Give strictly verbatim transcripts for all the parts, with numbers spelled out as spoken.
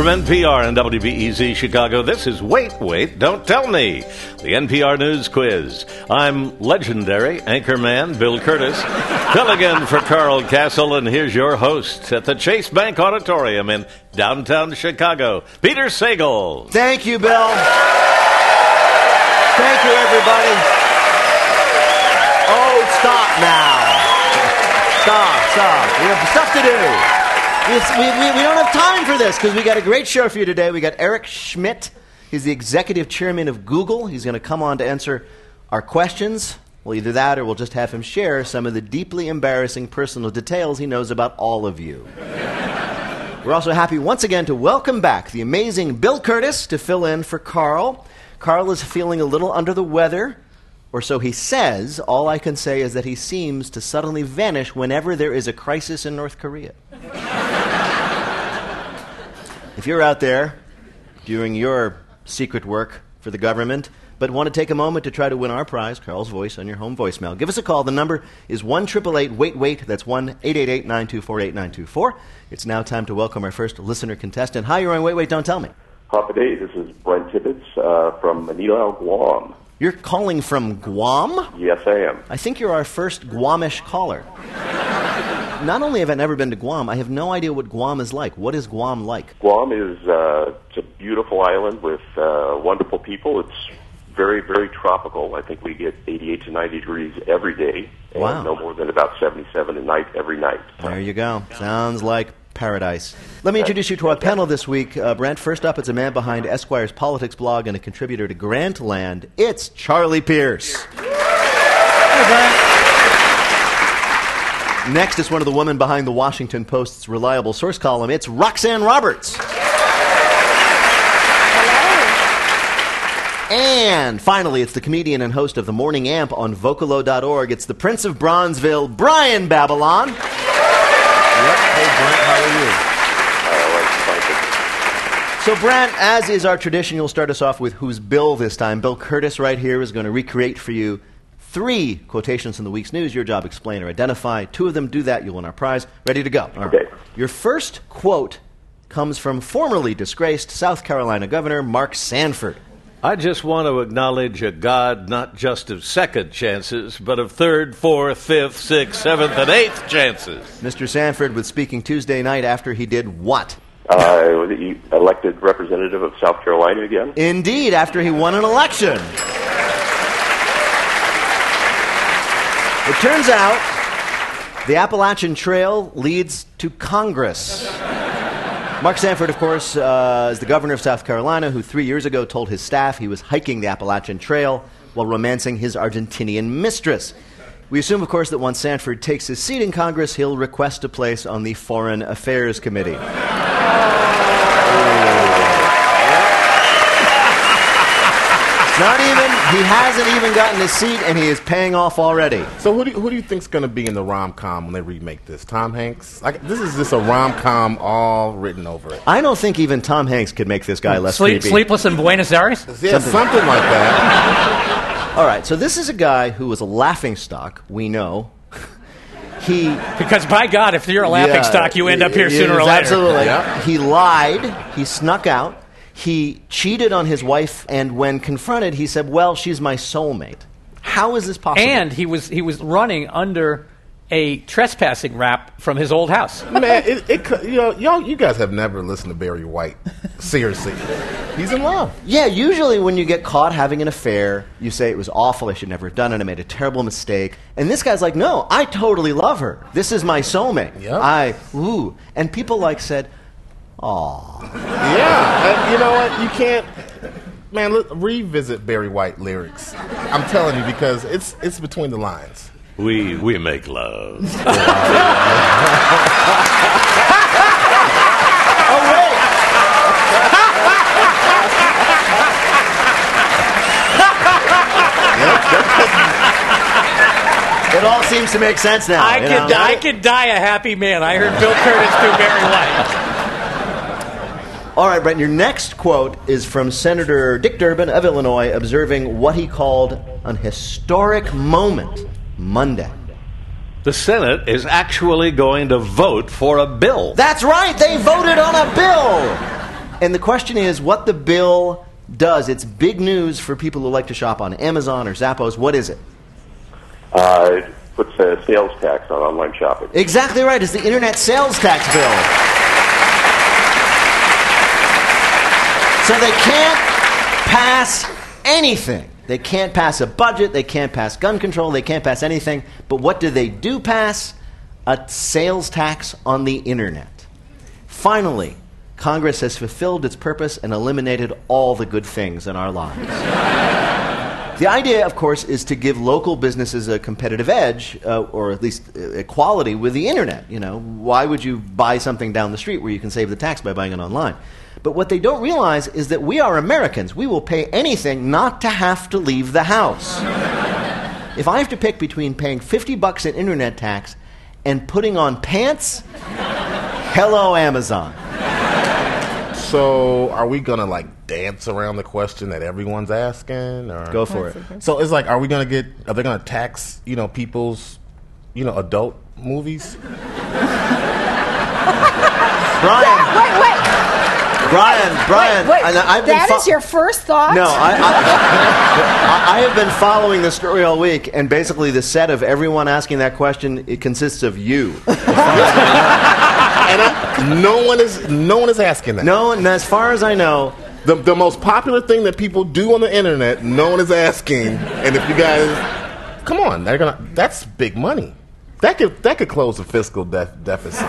From N P R and W B E Z Chicago, this is Wait, Wait, Don't Tell Me, the N P R News Quiz. I'm legendary anchorman Bill Curtis, filling in for Carl Castle, and here's your host at the Chase Bank Auditorium in downtown Chicago, Peter Sagal. Thank you, Bill. Thank you, everybody. Oh, stop now. Stop, stop. We have stuff to do. It's, we, we, we don't have time for this because we got a great show for you today. We got Eric Schmidt. He's the executive chairman of Google. He's going to come on to answer our questions. Well, either that or we'll just have him share some of the deeply embarrassing personal details he knows about all of you. We're also happy once again to welcome back the amazing Bill Curtis to fill in for Carl. Carl is feeling a little under the weather, or so he says. All I can say is that he seems to suddenly vanish whenever there is a crisis in North Korea. If you're out there doing your secret work for the government, but want to take a moment to try to win our prize, Carl's Voice, on your home voicemail, give us a call. The number is one eight eight eight wait wait. That's one eight eight eight nine two four eight nine two four. It's now time to welcome our first listener contestant. Hi, you're on Wait, Wait, Don't Tell Me. Papa Day, this is Brent Tibbetts uh, from Manila, Guam. You're calling from Guam? Yes, I am. I think you're our first Guamish caller. Not only have I never been to Guam, I have no idea what Guam is like. What is Guam like? Guam is uh, it's a beautiful island with uh, wonderful people. It's very, very tropical. I think we get eighty-eight to ninety degrees every day. And wow. No more than about seventy-seven at night every night. There you go. Sounds like paradise. Let me introduce you to our panel this week. Uh, Brent, first up, it's a man behind Esquire's politics blog and a contributor to Grantland. It's Charlie Pierce. Hey, Brent. Next is one of the women behind the Washington Post's reliable source column. It's Roxanne Roberts. Hello. And finally, it's the comedian and host of The Morning Amp on Vocalo dot org. It's the Prince of Bronzeville, Brian Babylon. Yep. Hey, Brent, how are you? So, Brent, as is our tradition, you'll start us off with Who's Bill this time. Bill Curtis right here is going to recreate for you three quotations in the week's news. Your job, explain or identify. Two of them, do that. You'll win our prize. Ready to go. All right. Okay. Your first quote comes from formerly disgraced South Carolina Governor Mark Sanford. I just want to acknowledge a God not just of second chances, but of third, fourth, fifth, sixth, seventh, and eighth chances. Mister Sanford was speaking Tuesday night after he did what? Uh, was he elected representative of South Carolina again? Indeed, after he won an election. It turns out the Appalachian Trail leads to Congress. Mark Sanford, of course, uh, is the governor of South Carolina who three years ago told his staff he was hiking the Appalachian Trail while romancing his Argentinian mistress. We assume, of course, that once Sanford takes his seat in Congress, he'll request a place on the Foreign Affairs Committee. Not even, he hasn't even gotten his seat, and he is paying off already. So who do you, who do you think's going to be in the rom-com when they remake this? Tom Hanks? Like, this is just a rom-com all written over it. I don't think even Tom Hanks could make this guy less Sleep, creepy. Sleepless in Buenos Aires? Yeah, something, something like that. All right, so this is a guy who was a laughingstock, we know. He Because, by God, if you're a laughingstock, yeah, you end up here yeah, sooner or later. Absolutely. Yeah. He lied. He snuck out. He cheated on his wife, and when confronted, he said, well, she's my soulmate. How is this possible? And he was he was running under a trespassing rap from his old house. Man, it, it could- you know, y'all, you guys have never listened to Barry White. Seriously. He's in love. Yeah, usually when you get caught having an affair, you say it was awful, I should never have done it, I made a terrible mistake. And this guy's like, no, I totally love her. This is my soulmate. Yep. I, ooh. And people like said, aw. Yeah, and you know what? You can't, man. Look, revisit Barry White lyrics. I'm telling you, because it's it's between the lines. We we make love. Oh, wait. It all seems to make sense now. I you could know? I could die a happy man. I heard Bill Curtis do Barry White. All right, Brent, your next quote is from Senator Dick Durbin of Illinois observing what he called an historic moment Monday. The Senate is actually going to vote for a bill. That's right, they voted on a bill. And the question is what the bill does. It's big news for people who like to shop on Amazon or Zappos. What is it? Uh, it puts a sales tax on online shopping. Exactly right. It's the Internet Sales Tax Bill. So they can't pass anything. They can't pass a budget. They can't pass gun control. They can't pass anything. But what do they do pass? A sales tax on the Internet. Finally, Congress has fulfilled its purpose and eliminated all the good things in our lives. The idea, of course, is to give local businesses a competitive edge, uh, or at least equality with the Internet. You know, why would you buy something down the street where you can save the tax by buying it online? But what they don't realize is that we are Americans. We will pay anything not to have to leave the house. If I have to pick between paying fifty bucks in Internet tax and putting on pants, hello, Amazon. So, are we gonna like dance around the question that everyone's asking? Or? Go for it. So it's like, are we gonna get? Are they gonna tax, you know, people's, you know, adult movies? Brian, Wait, wait. Brian, Brian. Wait, wait. and I've been That fo- is your first thought? No, I, I, I have been following the story all week, and basically the set of everyone asking that question, it consists of you. And I, no one is no one is asking that. No, and as far as I know, The the most popular thing that people do on the internet, no one is asking. And if you guys, come on, they're gonna. That's big money. That could that could close the fiscal def- deficit.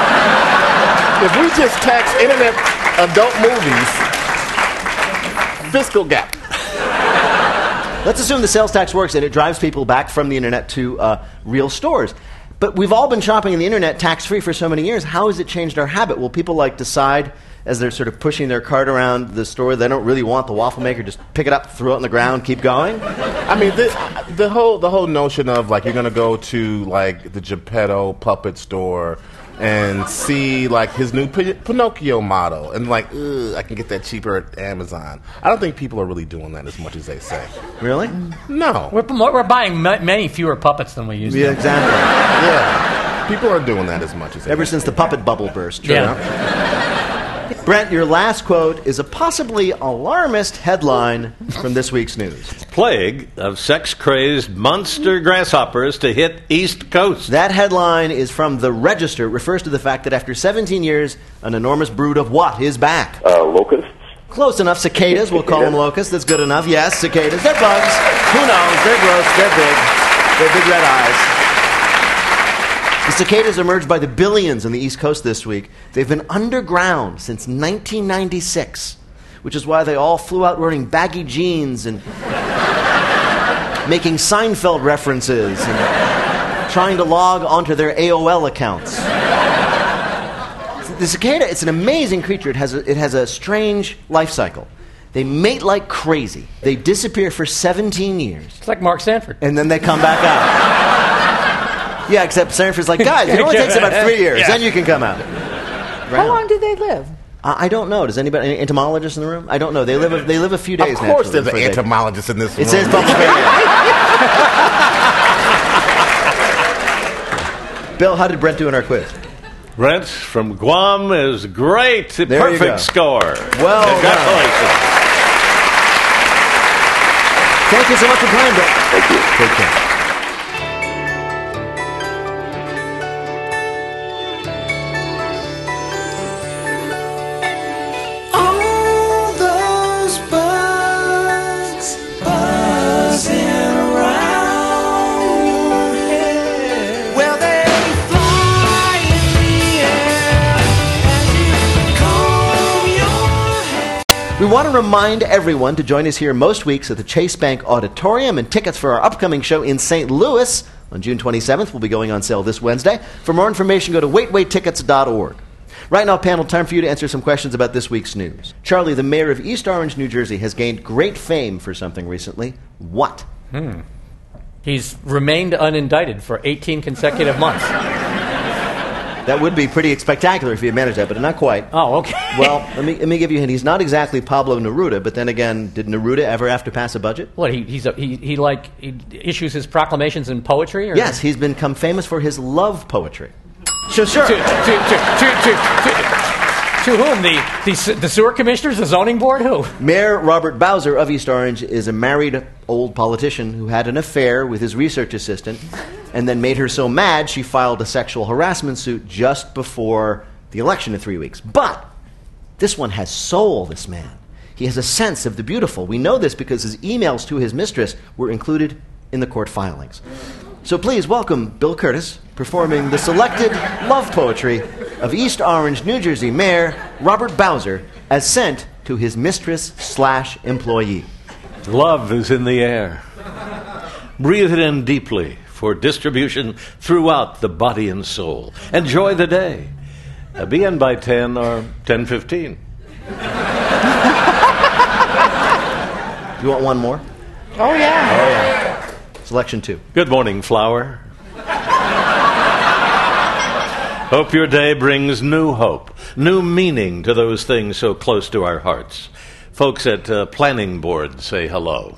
If we just tax internet adult movies, fiscal gap. let's assume the sales tax works and it drives people back from the internet to uh, real stores. But we've all been shopping on the internet tax-free for so many years. How has it changed our habit? Will people like decide as they're sort of pushing their cart around the store, they don't really want the waffle maker, just pick it up, throw it on the ground, keep going? I mean, the, the whole the whole notion of like you're gonna go to like the Geppetto puppet store and see like his new P- Pinocchio model, and like, ugh, I can get that cheaper at Amazon. I don't think people are really doing that as much as they say. Really? No. We're, we're buying m- many fewer puppets than we used Yeah, to. exactly. Yeah. People are doing that as much as they Ever say. since the puppet bubble burst. True. Yeah. Brent, your last quote is a possibly alarmist headline from this week's news. Plague of sex-crazed monster grasshoppers to hit East Coast. That headline is from The Register. It refers to the fact that after seventeen years, an enormous brood of what is back? Uh, locusts? Close enough. Cicadas. We'll call them locusts. That's good enough. Yes, cicadas. They're bugs. Who knows? They're gross. They're big. They're big red eyes. The cicadas emerged by the billions on the East Coast this week. They've been underground since nineteen ninety-six, which is why they all flew out wearing baggy jeans and making Seinfeld references and trying to log onto their A O L accounts. The cicada, it's an amazing creature. It has a, it has a strange life cycle. They mate like crazy. They disappear for seventeen years. It's like Mark Sanford. And then they come back out. Yeah, except Sanford's like, guys, it only takes about three years. Yeah. Then you can come out. How long do they live? Uh, I don't know. Does anybody, any entomologist in the room? I don't know. They live a, they live a few days. Of course naturally there's an before they- entomologist in this room. It says public radio. Bill, how did Brent do in our quiz? Brent from Guam is great. There you Perfect go. score. Well Congratulations. Thank you so much for playing, Bill. Thank you. Take care. All those bugs buzzing around your head. Well, they fly in the air as you comb your hair. We want to remind everyone to join us here most weeks at the Chase Bank Auditorium, and tickets for our upcoming show in Saint Louis on June twenty-seventh will be going on sale this Wednesday. For more information, go to wait wait tickets dot org. Right now, panel, time for you to answer some questions about this week's news. Charlie, the mayor of East Orange, New Jersey, has gained great fame for something recently. What? He's remained unindicted for eighteen consecutive months. That would be pretty spectacular if he had managed that, but not quite. Oh, okay. Well, let me, let me give you a hint. He's not exactly Pablo Neruda, but then again, did Neruda ever have to pass a budget? What, he, he's a, he, he, like, he issues his proclamations in poetry? Or? Yes, he's become famous for his love poetry. Sure, sure. To, to, to, to, to, to, To whom? The, the the sewer commissioners, the zoning board? Who? Mayor Robert Bowser of East Orange is a married old politician who had an affair with his research assistant and then made her so mad she filed a sexual harassment suit just before the election in three weeks. But this one has soul, this man. He has a sense of the beautiful. We know this because his emails to his mistress were included in the court filings. So please welcome Bill Curtis performing the selected love poetry of East Orange, New Jersey Mayor Robert Bowser as sent to his mistress slash employee. Love is in the air. Breathe it in deeply for distribution throughout the body and soul. Enjoy the day. Uh, be in by ten or ten fifteen. You want one more? Oh, yeah. Oh, yeah. Selection two. Good morning, flower. Hope your day brings new hope, new meaning to those things so close to our hearts. Folks at uh, planning board say hello.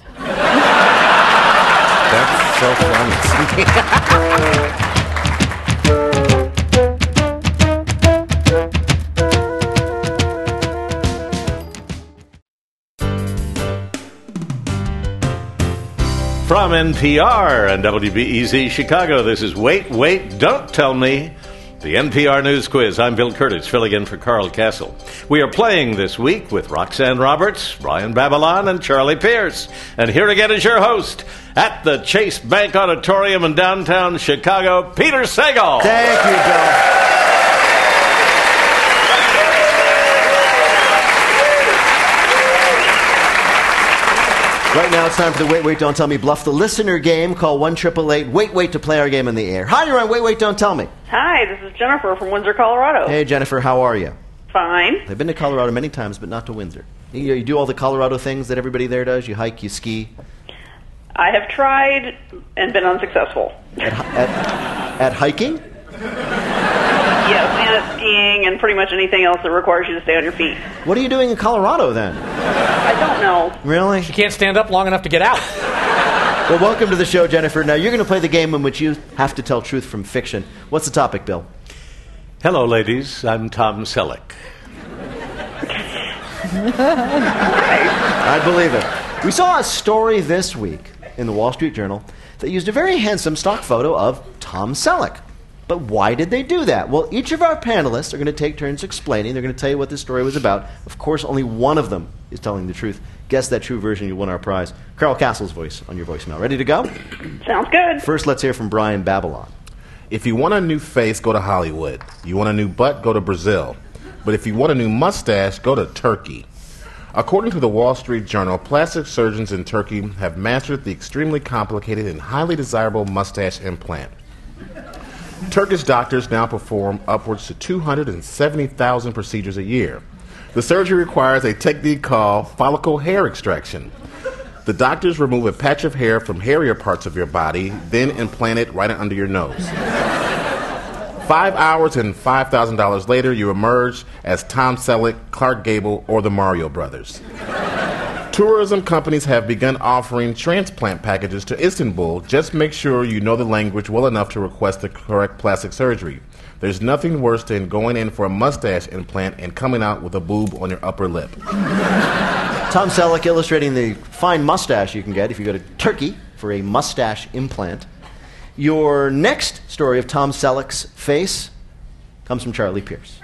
That's so funny. From N P R and W B E Z Chicago, this is Wait, Wait, Don't Tell Me, the N P R News Quiz. I'm Bill Curtis, filling in for Carl Castle. We are playing this week with Roxanne Roberts, Brian Babylon, and Charlie Pierce. And here again is your host, at the Chase Bank Auditorium in downtown Chicago, Peter Sagal. Thank you, Bill. Right now it's time for the Wait, Wait, Don't Tell Me Bluff the Listener game. Call one eight eight eight Wait, Wait to play our game on the air. Hi, you're on Wait, Wait, Don't Tell Me. Hi, this is Jennifer from Windsor, Colorado. Hey, Jennifer, how are you? Fine. I've been to Colorado many times, but not to Windsor. You, you do all the Colorado things that everybody there does? You hike, you ski? I have tried and been unsuccessful. At, at, at hiking? Yes, and at skiing and pretty much anything else that requires you to stay on your feet. What are you doing in Colorado then? I don't know. Really? She can't stand up long enough to get out. Well, welcome to the show, Jennifer. Now, you're going to play the game in which you have to tell truth from fiction. What's the topic, Bill? Hello, ladies. I'm Tom Selleck. I believe it. We saw a story this week in the Wall Street Journal that used a very handsome stock photo of Tom Selleck. But why did they do that? Well, each of our panelists are going to take turns explaining. They're going to tell you what this story was about. Of course, only one of them is telling the truth. Guess that true version, you win our prize. Carl Castle's voice on your voicemail. Ready to go? Sounds good. First, let's hear from Brian Babylon. If you want a new face, go to Hollywood. You want a new butt, go to Brazil. But if you want a new mustache, go to Turkey. According to the Wall Street Journal, plastic surgeons in Turkey have mastered the extremely complicated and highly desirable mustache implant. Turkish doctors now perform upwards to two hundred seventy thousand procedures a year. The surgery requires a technique called follicle hair extraction. The doctors remove a patch of hair from hairier parts of your body, then implant it right under your nose. Five hours and five thousand dollars later, you emerge as Tom Selleck, Clark Gable, or the Mario Brothers. Tourism companies have begun offering transplant packages to Istanbul. Just make sure you know the language well enough to request the correct plastic surgery. There's nothing worse than going in for a mustache implant and coming out with a boob on your upper lip. Tom Selleck illustrating the fine mustache you can get if you go to Turkey for a mustache implant. Your next story of Tom Selleck's face comes from Charlie Pierce.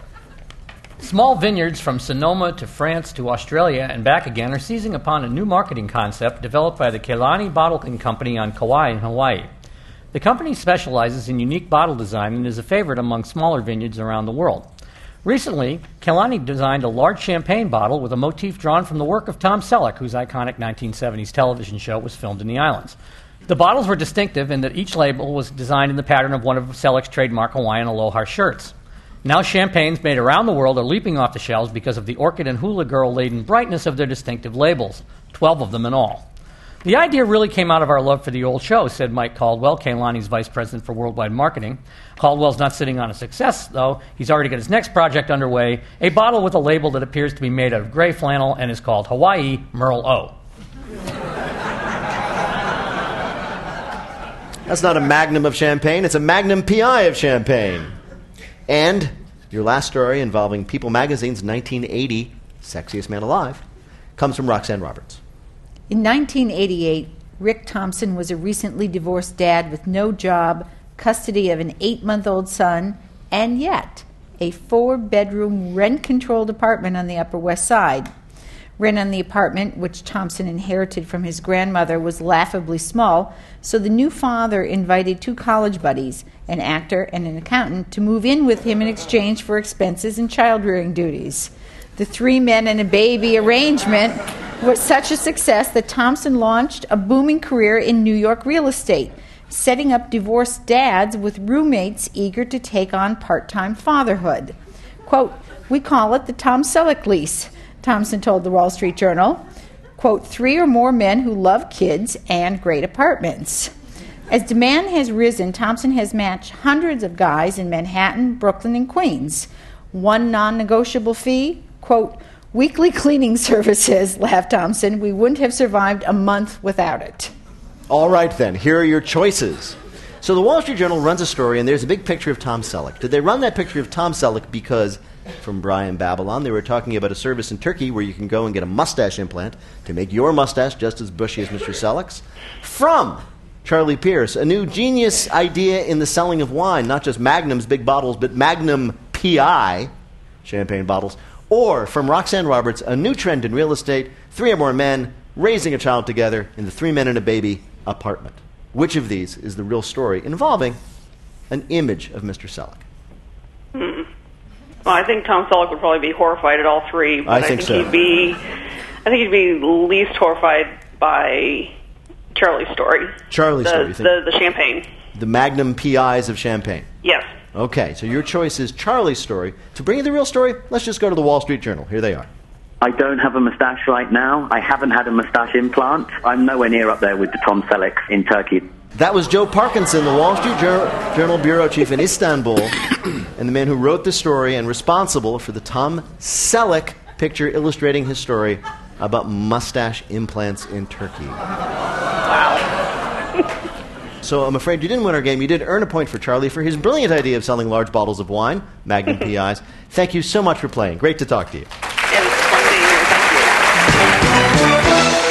Small vineyards from Sonoma to France to Australia and back again are seizing upon a new marketing concept developed by the Keilani Bottling Company on Kauai in Hawaii. The company specializes in unique bottle design and is a favorite among smaller vineyards around the world. Recently, Keilani designed a large champagne bottle with a motif drawn from the work of Tom Selleck, whose iconic nineteen seventies television show was filmed in the islands. The bottles were distinctive in that each label was designed in the pattern of one of Selleck's trademark Hawaiian Aloha shirts. Now champagnes made around the world are leaping off the shelves because of the orchid and hula girl-laden brightness of their distinctive labels, twelve of them in all. The idea really came out of our love for the old show, said Mike Caldwell, Keilani's vice president for worldwide marketing. Caldwell's not sitting on a success, though. He's already got his next project underway, a bottle with a label that appears to be made out of gray flannel and is called Hawaii Merle O. That's not a magnum of champagne, it's a magnum P I of champagne. And Your last story, involving People Magazine's nineteen eighty Sexiest Man Alive, comes from Roxanne Roberts. In nineteen eighty-eight, Rick Thompson was a recently divorced dad with no job, custody of an eight-month-old son, and yet a four-bedroom rent-controlled apartment on the Upper West Side. Rent on the apartment, which Thompson inherited from his grandmother, was laughably small, so the new father invited two college buddies, an actor and an accountant, to move in with him in exchange for expenses and child-rearing duties. The three men and a baby arrangement was such a success that Thompson launched a booming career in New York real estate, setting up divorced dads with roommates eager to take on part-time fatherhood. Quote, "We call it the Tom Selleck lease," Thompson told the Wall Street Journal. Quote, "Three or more men who love kids and great apartments." As demand has risen, Thompson has matched hundreds of guys in Manhattan, Brooklyn, and Queens. One non-negotiable fee, quote, "Weekly cleaning services," laughed Thompson. "We wouldn't have survived a month without it." All right, then. Here are your choices. So the Wall Street Journal runs a story, and there's a big picture of Tom Selleck. Did they run that picture of Tom Selleck because, from Brian Babylon, they were talking about a service in Turkey where you can go and get a mustache implant to make your mustache just as bushy as Mister Selleck's? From Charlie Pierce, a new genius idea in the selling of wine, not just Magnum's big bottles, but Magnum P I, champagne bottles. Or from Roxanne Roberts, a new trend in real estate, three or more men raising a child together in the three men and a baby apartment. Which of these is the real story involving an image of Mister Selleck? Hmm. Well, I think Tom Selleck would probably be horrified at all three, but I I think think, so. he'd be I think he'd be least horrified by Charlie's story. Charlie's the, story, you think? The, the champagne. The Magnum P Is of champagne. Yes. Okay, so your choice is Charlie's story. To bring you the real story, let's just go to the Wall Street Journal. Here they are. I don't have a moustache right now. I haven't had a moustache implant. I'm nowhere near up there with the Tom Selleck in Turkey. That was Joe Parkinson, the Wall Street Journal, Journal bureau chief in Istanbul, and the man who wrote the story and responsible for the Tom Selleck picture illustrating his story about mustache implants in Turkey. Wow. So I'm afraid you didn't win our game. You did earn a point for Charlie for his brilliant idea of selling large bottles of wine, Magnum P Is. Thank you so much for playing. Great to talk to you. It was fun being here. Thank you.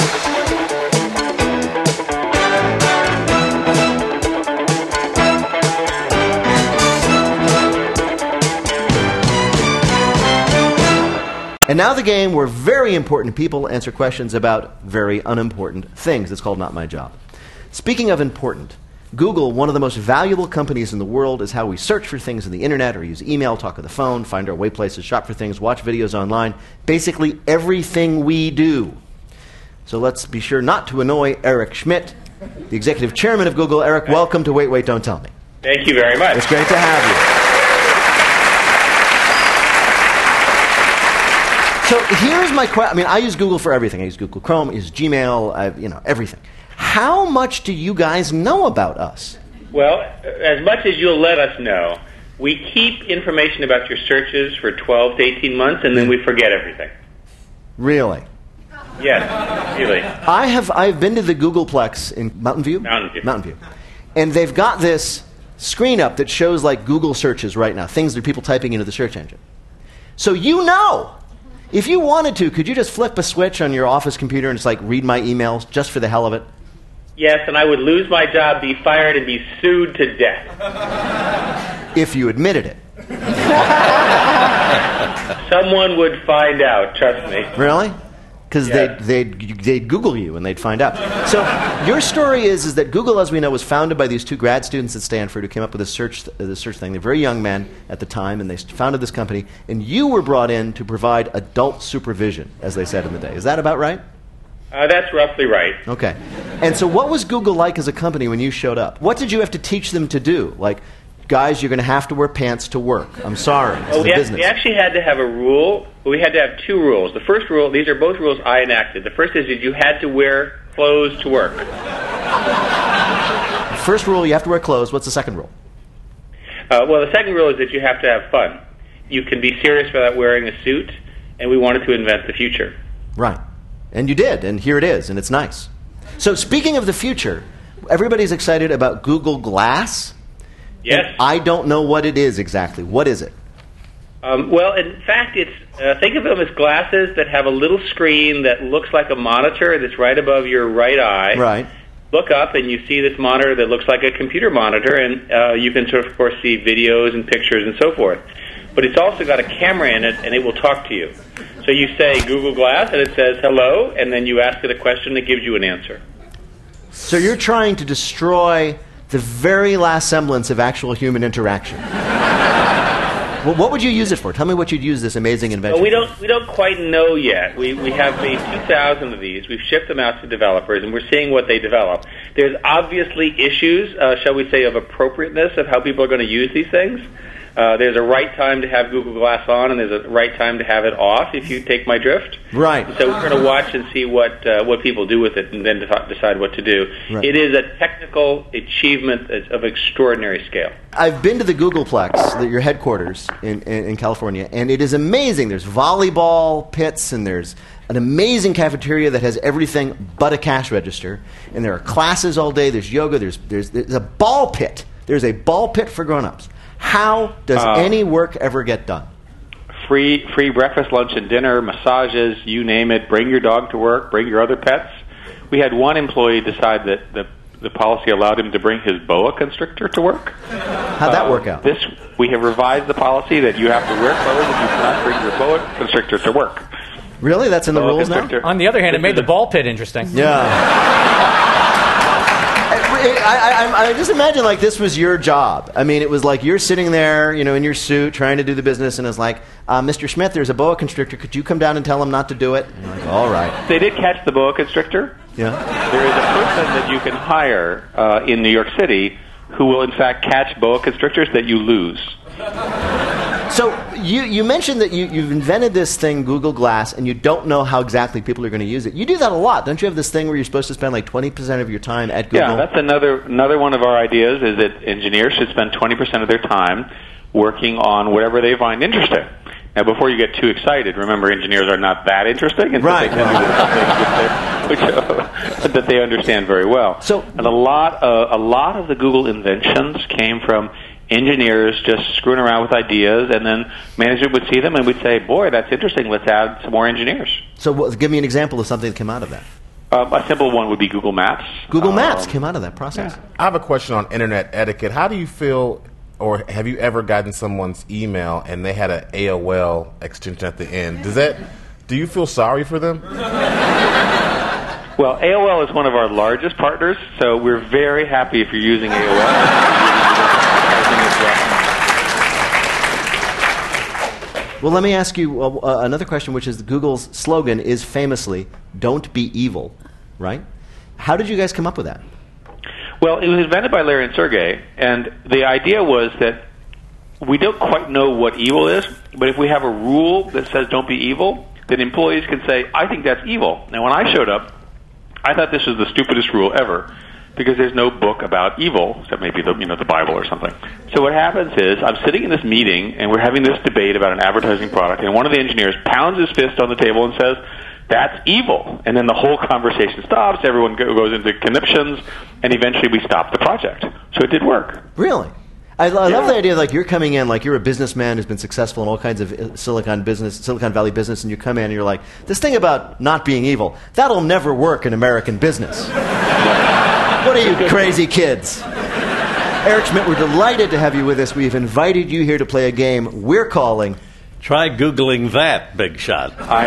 And now the game where very important people answer questions about very unimportant things. It's called Not My Job. Speaking of important, Google, one of the most valuable companies in the world, is how we search for things on the internet or use email, talk on the phone, find our way places, shop for things, watch videos online, basically everything we do. So let's be sure not to annoy Eric Schmidt, the executive chairman of Google. Eric, welcome to Wait, Wait, Don't Tell Me. Thank you very much. It's great to have you. So here's my question. I mean, I use Google for everything. I use Google Chrome, I use Gmail, I, you know, everything. How much do you guys know about us? Well, as much as you'll let us know, we keep information about your searches for twelve to eighteen months, and then we forget everything. Really? Yes, really. I have I've been to the Googleplex in Mountain View. Mountain View. Mountain View. And they've got this screen up that shows like Google searches right now, things that people typing into the search engine. So you know. If you wanted to, could you just flip a switch on your office computer and just like read my emails just for the hell of it? Yes, and I would lose my job, be fired, and be sued to death. If you admitted it. Someone would find out, trust me. Really? Because Yeah. they'd, they'd, they'd Google you and they'd find out. So your story is, is that Google, as we know, was founded by these two grad students at Stanford who came up with this search, uh, this search thing. They're very young men at the time, and they founded this company. And you were brought in to provide adult supervision, as they said in the day. Is that about right? Uh, that's roughly right. Okay. And so what was Google like as a company when you showed up? What did you have to teach them to do? Like, guys, you're going to have to wear pants to work. I'm sorry. It's Well, a we, ha- business. we actually had to have a rule. We had to have two rules. The first rule, these are both rules I enacted. The first is that you had to wear clothes to work. First rule, you have to wear clothes. What's the second rule? Uh, well, the second rule is that you have to have fun. You can be serious without wearing a suit, and we wanted to invent the future. Right. And you did, and here it is, and it's nice. So speaking of the future, everybody's excited about Google Glass. Yes. And I don't know what it is exactly. What is it? Um, well, in fact, it's uh, think of them as glasses that have a little screen that looks like a monitor that's right above your right eye. Right. Look up and you see this monitor that looks like a computer monitor, and uh, you can, sort of, of course, see videos and pictures and so forth. But it's also got a camera in it, and it will talk to you. So you say Google Glass, and it says hello, and then you ask it a question, and it gives you an answer. So you're trying to destroy the very last semblance of actual human interaction. Well, what would you use it for? Tell me what you'd use this amazing invention well, we for. don't we don't quite know yet. We we have made two thousand of these. We've shipped them out to developers, and we're seeing what they develop. There's obviously issues, uh, shall we say, of appropriateness of how people are going to use these things. Uh, there's a right time to have Google Glass on, and there's a right time to have it off, if you take my drift. Right. So we're going to watch and see what uh, what people do with it, and then de- decide what to do. Right. It is a technical achievement of extraordinary scale. I've been to the Googleplex, the, your headquarters in, in, in California, and it is amazing. There's volleyball pits, and there's an amazing cafeteria that has everything but a cash register. And there are classes all day. There's yoga. There's there's, there's a ball pit. There's a ball pit for grown-ups. How does Uh, any work ever get done? Free free breakfast, lunch, and dinner, massages, you name it. Bring your dog to work. Bring your other pets. We had one employee decide that the the policy allowed him to bring his boa constrictor to work. How'd that Uh, work out? This we have revised the policy that you have to wear clothes and you cannot bring your boa constrictor to work. Really? That's in the Boa rules now? constrictor. On the other hand, it made the ball pit interesting. Yeah. I, I, I just imagine like this was your job. I mean, it was like you're sitting there, you know, in your suit, trying to do the business, and it's like, uh, Mister Schmidt, there's a boa constrictor. Could you come down and tell him not to do it? And you're like, all right. They did catch the boa constrictor. Yeah. There is a person that you can hire uh, in New York City who will, in fact, catch boa constrictors that you lose. So you, you mentioned that you, you've invented this thing, Google Glass, and you don't know how exactly people are going to use it. You do that a lot. Don't you have this thing where you're supposed to spend like twenty percent of your time at Google? Yeah, that's another another one of our ideas is that engineers should spend twenty percent of their time working on whatever they find interesting. Now, before you get too excited, remember engineers are not that interesting, and right. so they can do things which, uh, that they understand very well. So, and a lot, uh, a lot of the Google inventions came from engineers just screwing around with ideas, and then management would see them and would say, boy, that's interesting, let's add some more engineers. So what, give me an example of something that came out of that. Uh, a simple one would be Google Maps. Google um, Maps came out of that process. Yeah. I have a question on internet etiquette. How do you feel, or have you ever gotten someone's email and they had an A O L extension at the end? Does that, do you feel sorry for them? Well, A O L is one of our largest partners, so we're very happy if you're using A O L. Well, let me ask you uh, uh, another question, which is Google's slogan is famously, don't be evil, right? How did you guys come up with that? Well, it was invented by Larry and Sergey, and the idea was that we don't quite know what evil is, but if we have a rule that says don't be evil, then employees can say, I think that's evil. Now, when I showed up, I thought this was the stupidest rule ever, because there's no book about evil, except maybe the, you know, the Bible or something. So what happens is, I'm sitting in this meeting, and we're having this debate about an advertising product, and one of the engineers pounds his fist on the table and says, that's evil. And then the whole conversation stops, everyone go, goes into conniptions, and eventually we stop the project. So it did work. Really? I, I love Yeah. the idea, like, you're coming in, like, you're a businessman who's been successful in all kinds of uh, Silicon business, Silicon Valley business, and you come in and you're like, this thing about not being evil, that'll never work in American business. What are you crazy kids? Eric Schmidt, we're delighted to have you with us. We've invited you here to play a game we're calling... Try Googling that, big shot. I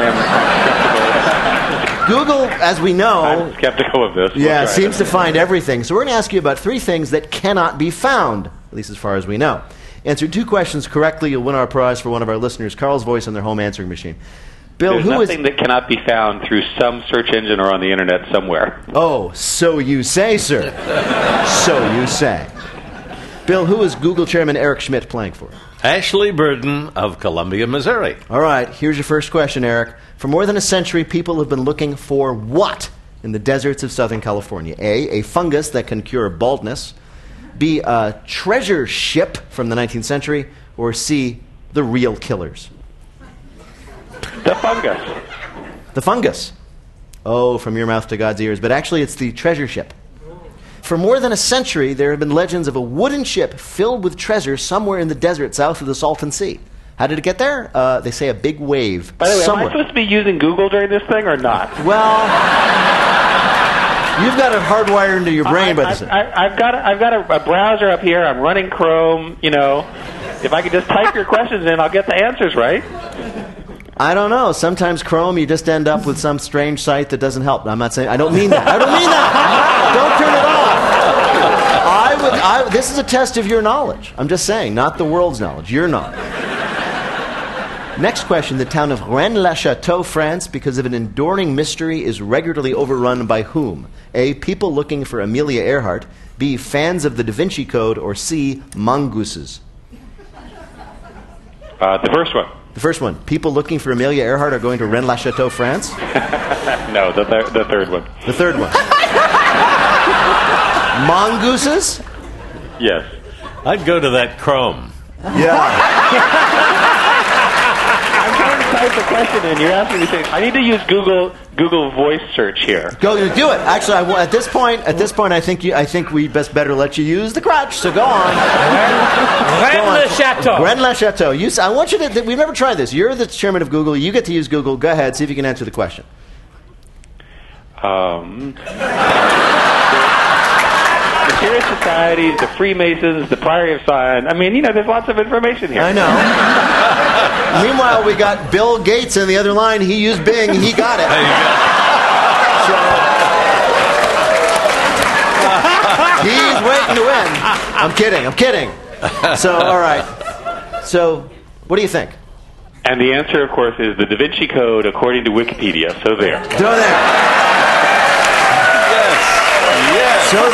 am Google, as we know... I'm skeptical of this. We'll Yeah, try seems it. to find everything. So we're going to ask you about three things that cannot be found, at least as far as we know. Answer two questions correctly, you'll win our prize for one of our listeners, Carl's Voice on their home answering machine. Bill, There's who is... nothing that cannot be found through some search engine or on the internet somewhere. Oh, so you say, sir. So you say. Bill, who is Google Chairman Eric Schmidt playing for? Ashley Burden of Columbia, Missouri. All right, here's your first question, Eric. For more than a century, people have been looking for what in the deserts of Southern California? A, a fungus that can cure baldness. B, a treasure ship from the nineteenth century. Or C, the real killers. The fungus. The fungus. Oh, from your mouth to God's ears. But actually, it's the treasure ship. For more than a century, there have been legends of a wooden ship filled with treasure somewhere in the desert south of the Salton Sea. How did it get there? Uh, they say a big wave. By the way, somewhere. am I supposed to be using Google during this thing or not? Well, you've got it hardwired into your brain I, by I, this. I, I've got a, I've got a, a browser up here. I'm running Chrome. You know, if I could just type your questions in, I'll get the answers right. I don't know. Sometimes Chrome, you just end up with some strange site that doesn't help. I'm not saying. I don't mean that. I don't mean that. Don't turn it off. I would. I, this is a test of your knowledge. I'm just saying, not the world's knowledge. Your knowledge. Next question. The town of Rennes-le-Château, France, because of an enduring mystery, is regularly overrun by whom? A. People looking for Amelia Earhart. B. Fans of the Da Vinci Code. Or C. Mongooses. Uh, the first one. The first one. People looking for Amelia Earhart are going to Rennes-le-Château, France. No, the, th- the third one. The third one. Mongooses? Yes. I'd go to that Chrome. Yeah. I'm trying to type the question in. You're asking me to. I need to use Google Google Voice Search here. Go do it. Actually, I, w- at this point, at this point, I think you, I think we best better let you use the crutch. So go on. Rennes-le-Château. Rennes-le-Château. You, s- I want you to. Th- we've never tried this. You're the chairman of Google. You get to use Google. Go ahead. See if you can answer the question. Um, the Secret Societies, the Freemasons, the Priory of Sion. I mean, you know, there's lots of information here. I know. Meanwhile, we got Bill Gates in the other line. He used Bing. He got it. There you go. He's waiting to win. I'm kidding. I'm kidding. So, all right. So, what do you think? And the answer, of course, is the Da Vinci Code according to Wikipedia. So there. So there. Yes. Yes. So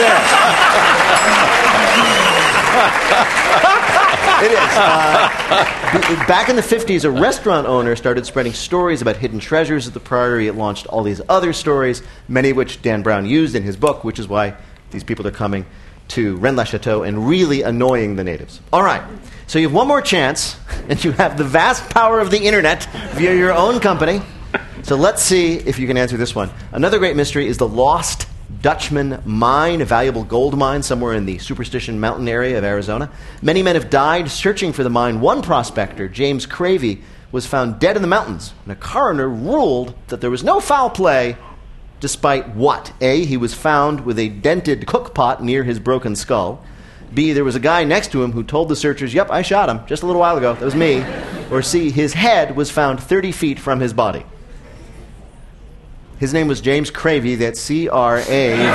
there. It is. Uh, back in the fifties, a restaurant owner started spreading stories about hidden treasures at the Priory. It launched all these other stories, many of which Dan Brown used in his book, which is why these people are coming to Rennes-le-Château and really annoying the natives. All right. So you have one more chance, and you have the vast power of the internet via your own company. So let's see if you can answer this one. Another great mystery is the Lost Dutchman Mine, a valuable gold mine somewhere in the Superstition Mountain area of Arizona. Many men have died searching for the mine. One prospector, James Cravey, was found dead in the mountains, and a coroner ruled that there was no foul play, despite what? A, he was found with a dented cookpot near his broken skull. B, there was a guy next to him who told the searchers, yep, I shot him just a little while ago. That was me. Or C, his head was found thirty feet from his body. His name was James Cravey. That's C R A V E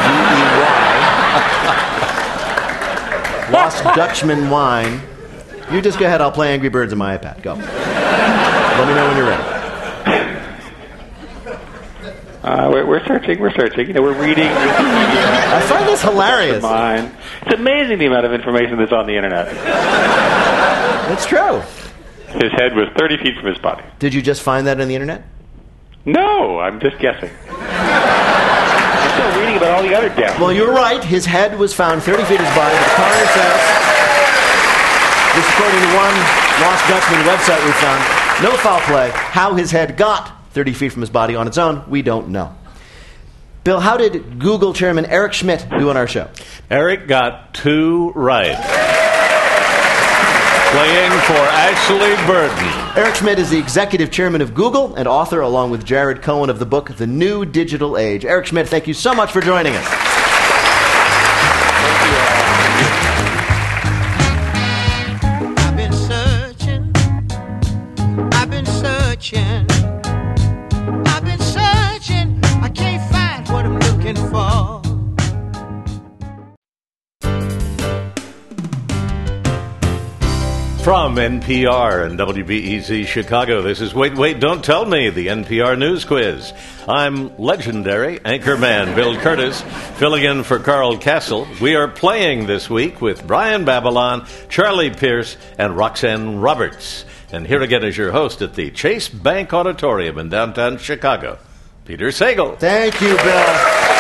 Y. Lost Dutchman Wine. You just go ahead. I'll play Angry Birds on my iPad. Go. Let me know when you're ready. Uh, we're, we're searching. We're searching. You know, we're reading. I find this hilarious. Mine. It's amazing the amount of information that's on the internet. It's true. His head was thirty feet from his body. Did you just find that on the internet? No, I'm just guessing. I'm still reading about all the other deaths. Well, you're right. His head was found thirty feet from his body. The coroner says, this according to one Lost Dutchman website we found, no foul play. How his head got thirty feet from his body on its own, we don't know. Bill, how did Google chairman Eric Schmidt do on our show? Eric got two right. Playing for Ashley Burton. Eric Schmidt is the executive chairman of Google and author, along with Jared Cohen, of the book The New Digital Age. Eric Schmidt, thank you so much for joining us. I've been searching. I've been searching. I've been searching. I can't find what I'm looking for. From N P R and W B E Z Chicago, this is Wait, Wait, Don't Tell Me, the N P R News Quiz. I'm legendary anchorman Bill Curtis, filling in for Carl Castle. We are playing this week with Brian Babylon, Charlie Pierce, and Roxanne Roberts. And here again is your host at the Chase Bank Auditorium in downtown Chicago, Peter Sagal. Thank you, Bill.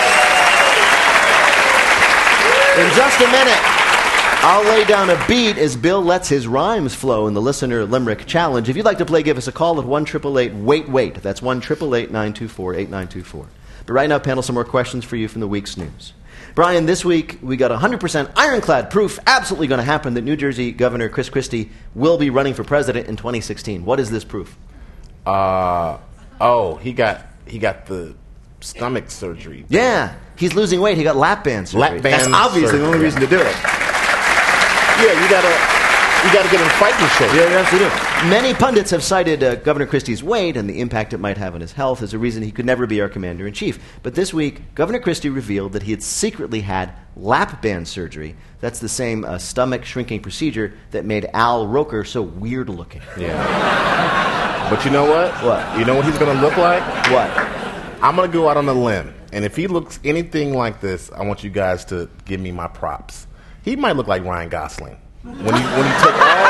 In just a minute, I'll lay down a beat as Bill lets his rhymes flow in the Listener Limerick Challenge. If you'd like to play, give us a call at one eight eight eight wait wait. That's one eight eight eight nine two four eight nine two four. But right now, panel, some more questions for you from the week's news. Brian, this week we got one hundred percent ironclad proof, absolutely going to happen, that New Jersey Governor Chris Christie will be running for president in twenty sixteen. What is this proof? Uh, oh, he got he got the stomach surgery. Yeah, he's losing weight. He got lap band surgery. Lap band That's obviously surgery. the only reason to do it. Yeah, you gotta you gotta get in fighting shape. Yeah, you absolutely do. Many pundits have cited uh, Governor Christie's weight and the impact it might have on his health as a reason he could never be our commander-in-chief. But this week, Governor Christie revealed that he had secretly had lap band surgery. That's the same uh, stomach shrinking procedure that made Al Roker so weird-looking. Yeah. But you know what? What? You know what he's gonna look like? What? I'm gonna go out on a limb, and if he looks anything like this, I want you guys to give me my props. He might look like Ryan Gosling. When you when you take all,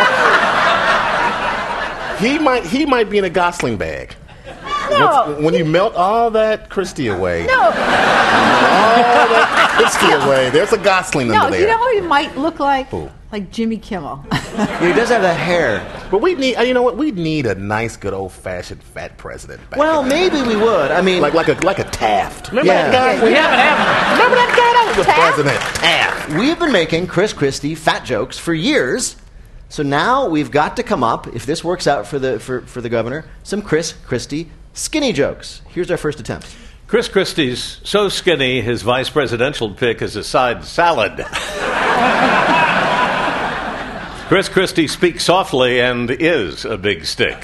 he might he might be in a Gosling bag. No. When, when you melt all that Christie away, No. all that Christie away, there's a Gosling No, under there. you know who he might look like? Who? Like Jimmy Kimmel. Yeah, he does have that hair. But we need, you know what? We need a nice, good old-fashioned fat president. Back Well, in maybe we would. I mean, like like a like a Taft. Remember Yeah. that guy? We haven't had Remember that guy? That was the Taft? president. Taft. we've been making Chris Christie fat jokes for years. So now we've got to come up, if this works out for the for, for the governor, some Chris Christie skinny jokes. Here's our first attempt. Chris Christie's so skinny, his vice presidential pick is a side salad. Chris Christie speaks softly and is a big stick.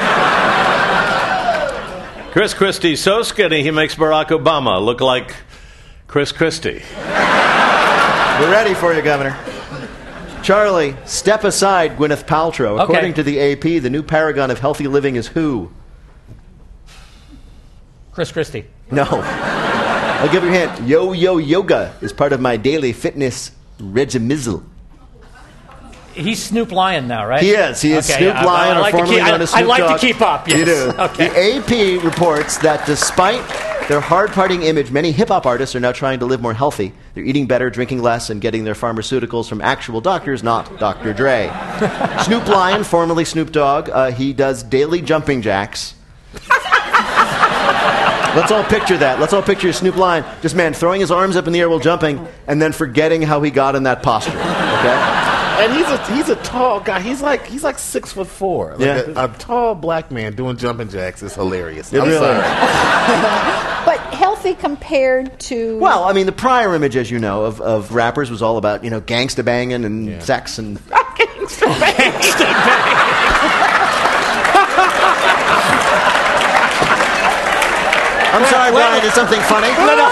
Chris Christie's so skinny, he makes Barack Obama look like Chris Christie. We're ready for you, Governor. Charlie, step aside, Gwyneth Paltrow. Okay. According to the A P, the new paragon of healthy living is who? Chris Christie. No. I'll give you a hint. Yo-yo yoga is part of my daily fitness regimisl. He's Snoop Lion now, right? He is. He is Okay, Snoop I- Lion, I or like to formerly keep- known I- as Snoop I like to Dogg. keep up, yes. You do. Okay. The A P reports that despite their hard-partying image, many hip-hop artists are now trying to live more healthy. They're eating better, drinking less, and getting their pharmaceuticals from actual doctors, not Doctor Dre. Snoop Lion, formerly Snoop Dogg, uh, he does daily jumping jacks. Let's all picture that. Let's all picture Snoop Lion, just man throwing his arms up in the air while jumping, and then forgetting how he got in that posture. Okay? And he's a he's a tall guy. He's like he's like six foot four. Like Yeah. a, a tall black man doing jumping jacks is hilarious. It I'm really sorry. is. But healthy compared to... Well, I mean, the prior image, as you know, of, of rappers was all about, you know, gangsta banging and Yeah. sex and... I'm sorry, Brian, did something funny?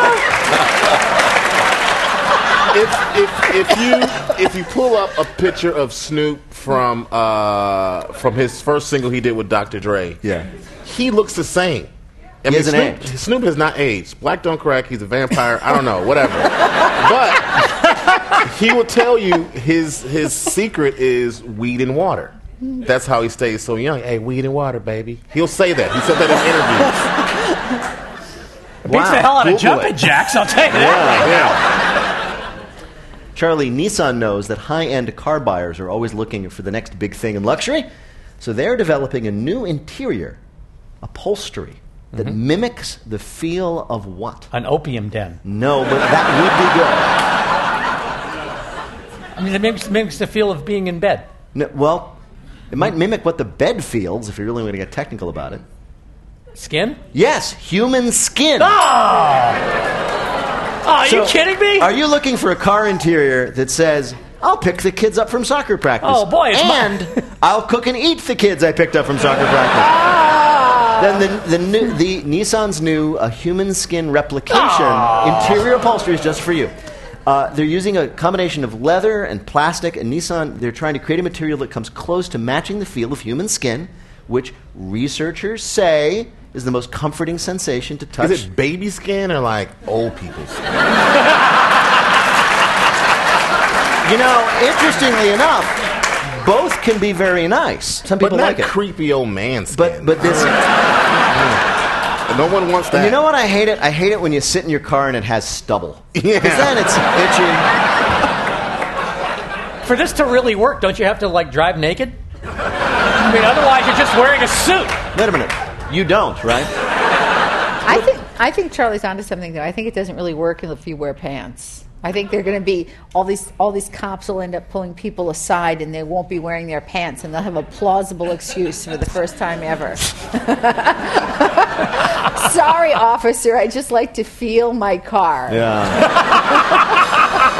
if, if if you if you pull up a picture of Snoop from uh, from his first single he did with Doctor Dre, Yeah. he looks the same. I He hasn't Snoop, aged. Snoop has not aged. Black don't crack. He's a vampire. I don't know. Whatever. But he will tell you his his secret is weed and water. That's how he stays so young. Hey, weed and water, baby. He'll say that. He said that in interviews. Beats the hell out of Google jumping it. jacks, I'll tell you that. Yeah. Charlie, Nissan knows that high-end car buyers are always looking for the next big thing in luxury, so they're developing a new interior upholstery that Mm-hmm. mimics the feel of what? An opium den. No, but that would be good. I mean, it makes, makes the feel of being in bed. No, well, it might mimic what the bed feels, if you're really going to get technical about it. Skin? Yes, human skin. Oh! Oh, are So, you kidding me? Are you looking for a car interior that says, I'll pick the kids up from soccer practice. Oh, boy, it's my- and I'll cook and eat the kids I picked up from soccer practice. Ah! Then the, the, new, the Nissan's new uh, human skin replication Oh. interior upholstery is just for you. Uh, they're using a combination of leather and plastic, and Nissan, they're trying to create a material that comes close to matching the feel of human skin, which researchers say is the most comforting sensation to touch. Is it baby skin or like old people's skin? You know, interestingly enough, both can be very nice. Some But people not like it. creepy old man skin. But but this, no one wants that. and you know what? I hate it. I hate it when you sit in your car and it has stubble. Yeah. Because then it's itchy. For this to really work, don't you have to, like, drive naked? I mean, otherwise you're just wearing a suit. Wait a minute. You don't, right? I think I think Charlie's onto something, though. I think it doesn't really work if you wear pants. I think they're going to be all these all these cops will end up pulling people aside, and they won't be wearing their pants, and they'll have a plausible excuse for the first time ever. Sorry, officer, I just like to feel my car. Yeah.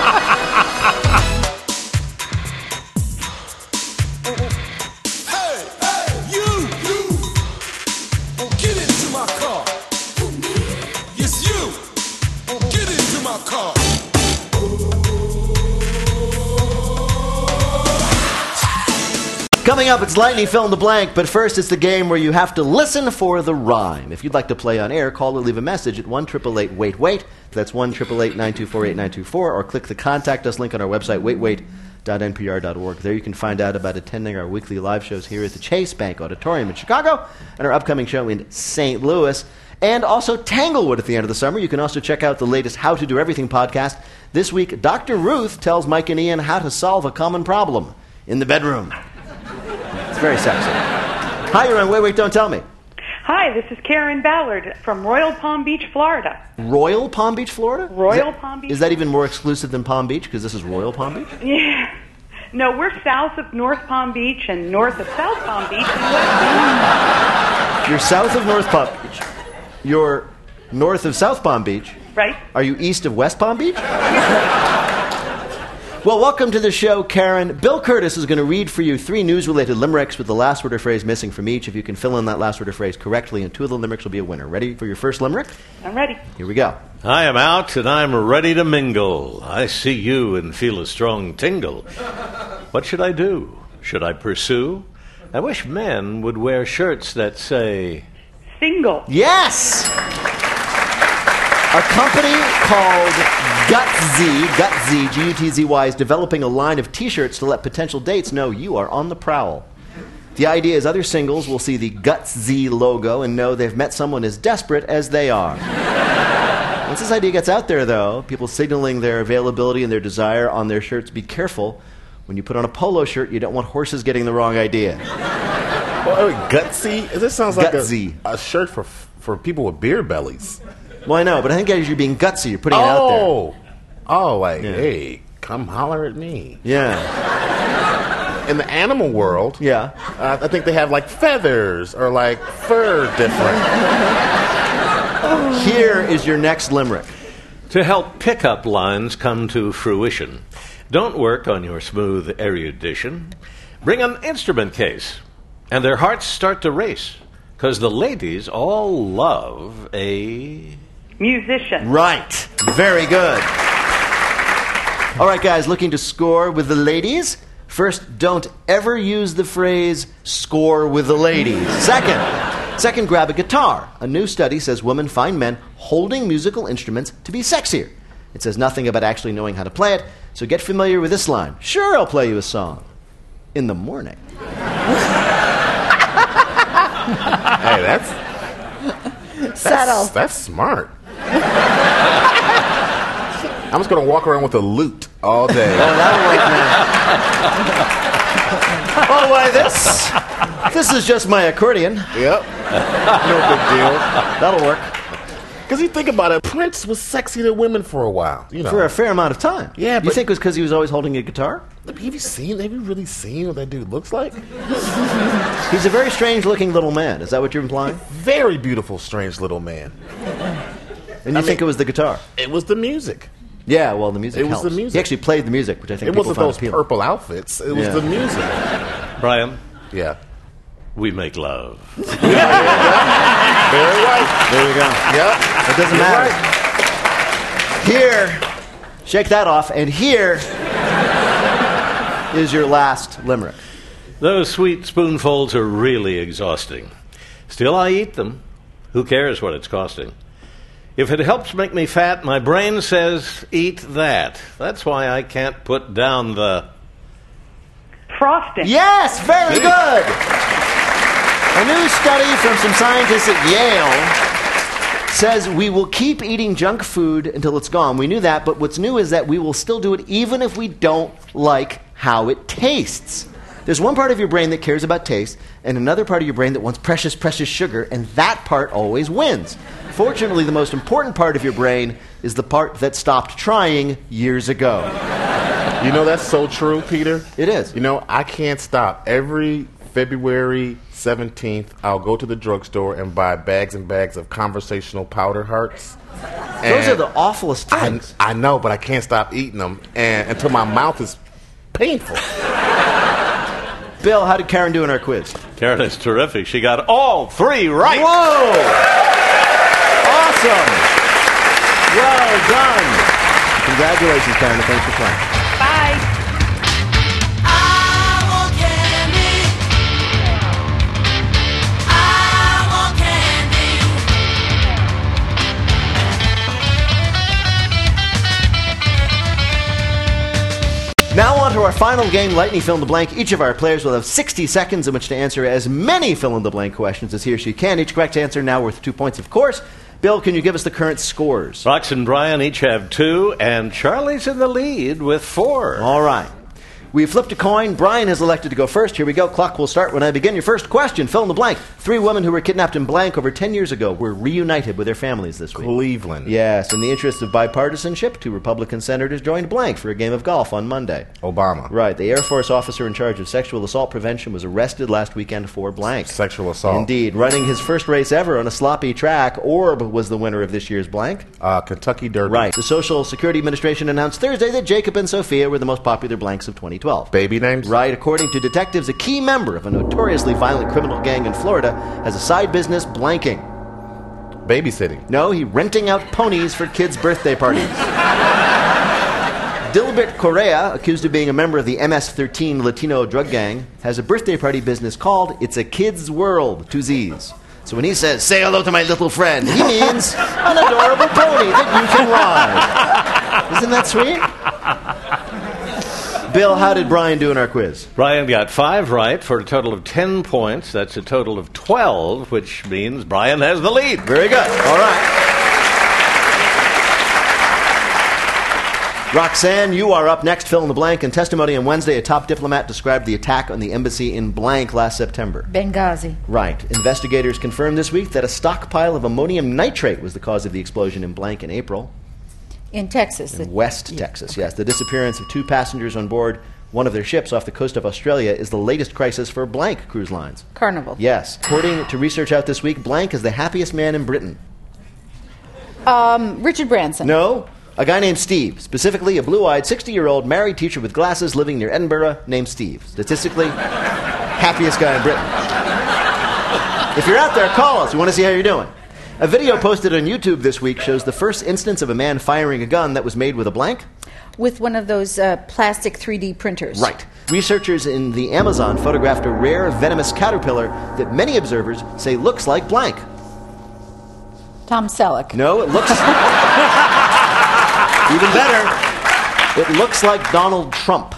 Coming up, it's Lightning Fill in the Blank, but first it's the game where you have to listen for the rhyme. If you'd like to play on air, call or leave a message at one eight eight eight wait wait. That's one eight eight eight nine two four eight nine two four, or click the Contact Us link on our website, wait wait dot n p r dot org. There you can find out about attending our weekly live shows here at the Chase Bank Auditorium in Chicago and our upcoming show in Saint Louis, and also Tanglewood at the end of the summer. You can also check out the latest How to Do Everything podcast. This week, Doctor Ruth tells Mike and Ian how to solve a common problem in the bedroom. It's very sexy. Hi, you're on Wait, Wait, Don't Tell Me. Hi, this is Karen Ballard from Royal Palm Beach, Florida. Royal Palm Beach, Florida? Royal that, Palm Beach. Is that even more exclusive than Palm Beach, because this is Royal Palm Beach? Yeah. No, we're south of North Palm Beach and north of South Palm Beach and West Palm Beach. You're south of North Palm Beach. You're north of South Palm Beach. Right. Are you east of West Palm Beach? Well, welcome to the show, Karen. Bill Curtis is going to read for you three news-related limericks with the last word or phrase missing from each. If you can fill in that last word or phrase correctly, and two of the limericks will be a winner. Ready for your first limerick? I'm ready. Here we go. I am out and I'm ready to mingle. I see you and feel a strong tingle. What should I do? Should I pursue? I wish men would wear shirts that say... Single. Yes! A company called Gutzzy, Gutzzy, G U T Z Y, is developing a line of T-shirts to let potential dates know you are on the prowl. The idea is other singles will see the Gutzzy logo and know they've met someone as desperate as they are. Once this idea gets out there, though, people signaling their availability and their desire on their shirts, be careful. When you put on a polo shirt, you don't want horses getting the wrong idea. Well, wait, Gutsy? This sounds like Gutsy. a, a shirt for for people with beer bellies. Well, I know, but I think as you're being gutsy, you're putting it out there. Oh, oh, like, Yeah. hey, come holler at me. Yeah. In the animal world, Yeah. uh, I think they have like feathers or like fur different. Here is your next limerick. To help pickup lines come to fruition, don't work on your smooth erudition. Bring an instrument case, and their hearts start to race, because the ladies all love a... Musician. Right. Very good. All right, guys, looking to score with the ladies? First, don't ever use the phrase score with the ladies. Second, second, grab a guitar. A new study says women find men holding musical instruments to be sexier. It says nothing about actually knowing how to play it, so get familiar with this line. Sure, I'll play you a song. In the morning. Hey, that's Subtle. that's, that's smart. I'm just gonna walk around with a lute all day. Oh, that'll work, man. Oh, why, this? This is just my accordion. Yep. No big deal. That'll work. Because you think about it, Prince was sexy to women for a while. You know. For a fair amount of time. Yeah, You but- think it was because he was always holding a guitar? Have you seen? Have you really seen what that dude looks like? He's a very strange-looking little man. Is that what you're implying? Very beautiful, strange little man. And you I think mean- it was the guitar? It was the music. Yeah, well, the music It was helps. the music. He actually played the music, which I think It people wasn't found those appealing. purple outfits. It was Yeah. the music. Brian, Yeah. we make love. Very right. There you go. Yep. It doesn't You're matter. right. Here, shake that off, and here is your last limerick. Those sweet spoonfuls are really exhausting. Still, I eat them. Who cares what it's costing? If it helps make me fat, my brain says, eat that. That's why I can't put down the... Frosting. Yes, very good. A new study from some scientists at Yale says we will keep eating junk food until it's gone. We knew that, but what's new is that we will still do it even if we don't like how it tastes. There's one part of your brain that cares about taste, and another part of your brain that wants precious, precious sugar, and that part always wins. Fortunately, the most important part of your brain is the part that stopped trying years ago. You know, that's so true, Peter. It is. You know, I can't stop. Every February seventeenth, I'll go to the drugstore and buy bags and bags of conversational powder hearts. Those are the awfulest things. I, I know, but I can't stop eating them and, until my mouth is painful. Bill, how did Karen do in our quiz? Karen is terrific. She got all three right. Whoa! Awesome! Well done. Congratulations, Karen, and thanks for playing. Bye. Now on to our final game, Lightning Fill in the Blank. Each of our players will have sixty seconds in which to answer as many fill-in-the-blank questions as he or she can. Each correct answer now worth two points, of course. Bill, can you give us the current scores? Rox and Brian each have two, and Charlie's in the lead with four. All right. We flipped a coin. Brian has elected to go first. Here we go. Clock will start when I begin. Your first question, fill in the blank. Three women who were kidnapped in blank over ten years ago were reunited with their families this week. Cleveland. Yes. In the interest of bipartisanship, two Republican senators joined blank for a game of golf on Monday. Obama. Right. The Air Force officer in charge of sexual assault prevention was arrested last weekend for blank. Sexual assault. Indeed. Running his first race ever on a sloppy track, Orb was the winner of this year's blank. Uh, Kentucky Derby. Right. The Social Security Administration announced Thursday that Jacob and Sophia were the most popular blanks of twenty twelve. Baby names? Right. According to detectives, a key member of a notoriously violent criminal gang in Florida has a side business blanking. Babysitting. No, he renting out ponies for kids' birthday parties. Dilbert Correa, accused of being a member of the M S thirteen Latino drug gang, has a birthday party business called It's a Kid's World, two Z's. So when he says, say hello to my little friend, he means an adorable pony that you can ride. Isn't that sweet? Bill, how did Brian do in our quiz? Brian got five right for a total of ten points. That's a total of twelve, which means Brian has the lead. Very good. All right. Roxanne, you are up next. Fill in the blank. In testimony on Wednesday, a top diplomat described the attack on the embassy in blank last September. Benghazi. Right. Investigators confirmed this week that a stockpile of ammonium nitrate was the cause of the explosion in blank in April. In Texas. In West yeah. Texas, yes. The disappearance of two passengers on board one of their ships off the coast of Australia is the latest crisis for blank cruise lines. Carnival. Yes. According to research out this week, blank is the happiest man in Britain. Um, Richard Branson. No. A guy named Steve. Specifically, a blue-eyed sixty-year-old married teacher with glasses living near Edinburgh named Steve. Statistically, happiest guy in Britain. If you're out there, call us. We want to see how you're doing. A video posted on YouTube this week shows the first instance of a man firing a gun that was made with a blank. With one of those uh, plastic three D printers. Right. Researchers in the Amazon photographed a rare venomous caterpillar that many observers say looks like blank. Tom Selleck. No, it looks... Even better, it looks like Donald Trump.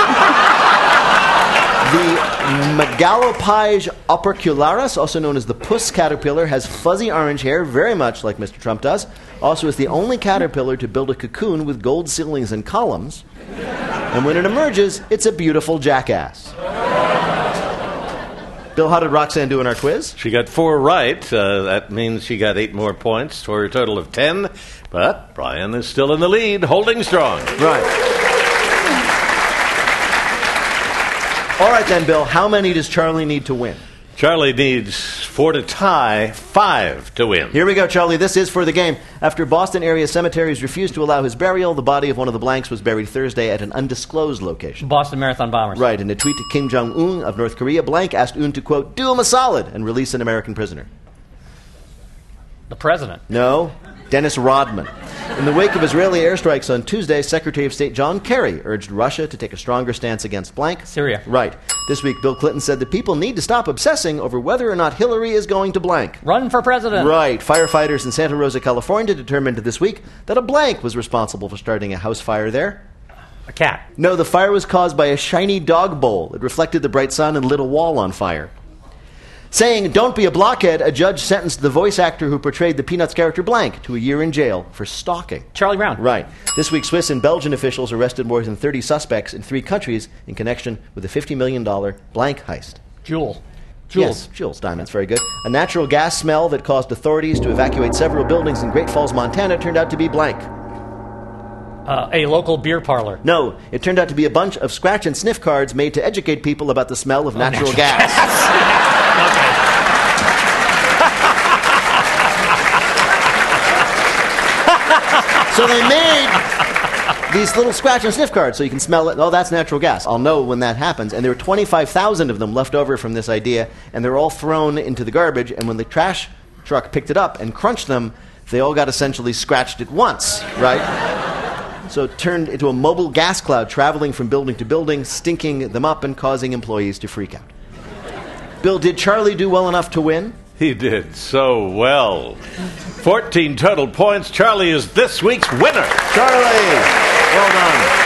The Megalopyge opercularis, also known as the puss caterpillar, has fuzzy orange hair, very much like Mister Trump does. Also is the only caterpillar to build a cocoon with gold ceilings and columns. And when it emerges, it's a beautiful jackass. Bill, how did Roxanne do in our quiz? She got four right. Uh, that means she got eight more points for a total of ten. But Brian is still in the lead, holding strong. Right. All right, then, Bill, how many does Charlie need to win? Charlie needs four to tie, five to win. Here we go, Charlie. This is for the game. After Boston-area cemeteries refused to allow his burial, the body of one of the blanks was buried Thursday at an undisclosed location. Boston Marathon bombers. Right. In a tweet to Kim Jong-un of North Korea, blank asked Un to, quote, do him a solid and release an American prisoner. The president. No. Dennis Rodman. In the wake of Israeli airstrikes on Tuesday, Secretary of State John Kerry urged Russia to take a stronger stance against blank. Syria. Right. This week, Bill Clinton said that people need to stop obsessing over whether or not Hillary is going to blank. Run for president. Right. Firefighters in Santa Rosa, California determined this week that a blank was responsible for starting a house fire there. A cat. No, the fire was caused by a shiny dog bowl. It reflected the bright sun and lit a wall on fire. Saying, "Don't be a blockhead," a judge sentenced the voice actor who portrayed the Peanuts character Blank to a year in jail for stalking. Charlie Brown. Right. This week, Swiss and Belgian officials arrested more than thirty suspects in three countries in connection with a fifty million dollars Blank heist. Jewel. Jules. Yes, Jules Diamonds, very good. A natural gas smell that caused authorities to evacuate several buildings in Great Falls, Montana turned out to be blank. Uh, a local beer parlor. No, it turned out to be a bunch of scratch and sniff cards made to educate people about the smell of Oh, natural, natural gas. So they made these little scratch and sniff cards so you can smell it. Oh, that's natural gas. I'll know when that happens. And there were twenty-five thousand of them left over from this idea, and they're all thrown into the garbage. And when the trash truck picked it up and crunched them, they all got essentially scratched at once, right? So it turned into a mobile gas cloud traveling from building to building, stinking them up and causing employees to freak out. Bill, did Charlie do well enough to win? He did so well. fourteen total points. Charlie is this week's winner. Charlie, well done.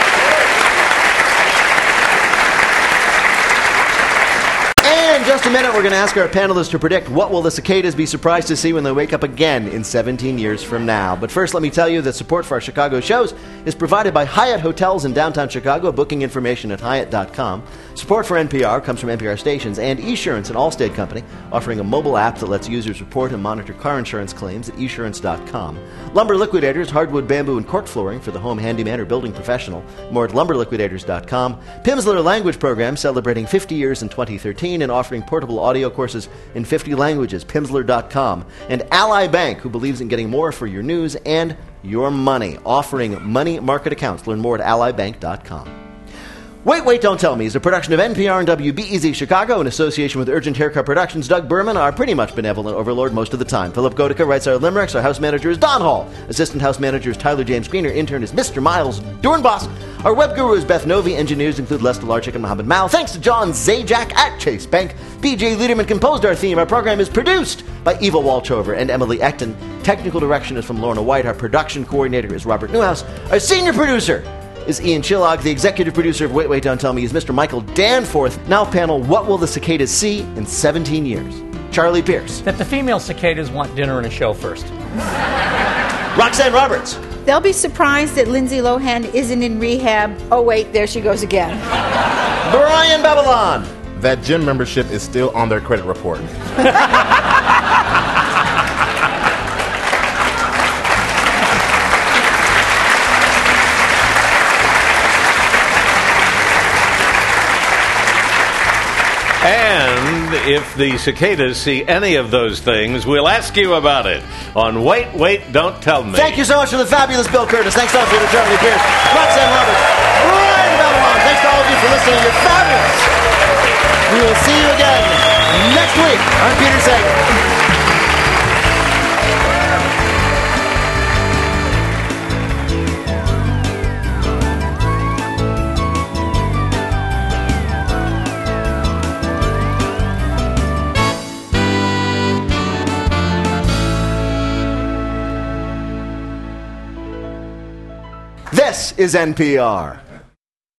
In just a minute, we're going to ask our panelists to predict what will the cicadas be surprised to see when they wake up again in seventeen years from now. But first, let me tell you that support for our Chicago shows is provided by Hyatt Hotels in downtown Chicago. Booking information at hyatt dot com. Support for N P R comes from N P R stations and Esurance, an Allstate company, offering a mobile app that lets users report and monitor car insurance claims at esurance dot com. Lumber Liquidators, hardwood, bamboo, and cork flooring for the home handyman or building professional. More at lumber liquidators dot com. Pimsleur Language Program, celebrating fifty years in twenty thirteen and offering portable audio courses in fifty languages, pimsleur dot com. And Ally Bank, who believes in getting more for your news and your money, offering money market accounts. Learn more at ally bank dot com. Wait, Wait, Don't Tell Me is a production of N P R and W B E Z Chicago in association with Urgent Haircut Productions. Doug Berman, our pretty much benevolent overlord most of the time. Philip Godica writes our limericks. Our house manager is Don Hall. Assistant house manager is Tyler James Green. Our intern is Mister Miles Dornbos. Our web guru is Beth Novi. Engineers include Les Delarczyk and Mohammed Mao. Thanks to John Zajac at Chase Bank. B J Liederman composed our theme. Our program is produced by Eva Walchover and Emily Ecton. Technical direction is from Lorna White. Our production coordinator is Robert Newhouse. Our senior producer is Ian Chillag. The executive producer of Wait, Wait, Don't Tell Me is Mister Michael Danforth. Now, panel, what will the cicadas see in seventeen years? Charlie Pierce. That the female cicadas want dinner and a show first. Roxanne Roberts. They'll be surprised that Lindsay Lohan isn't in rehab. Oh, wait, there she goes again. Brian Babylon. That gym membership is still on their credit report. And if the cicadas see any of those things, we'll ask you about it on Wait, Wait, Don't Tell Me. Thank you so much for the fabulous Bill Curtis. Thanks also to Charlie Pierce, Roxanne Roberts, Brian Babylon. Thanks to all of you for listening. You're fabulous. We will see you again next week. I'm Peter Sager. This is N P R.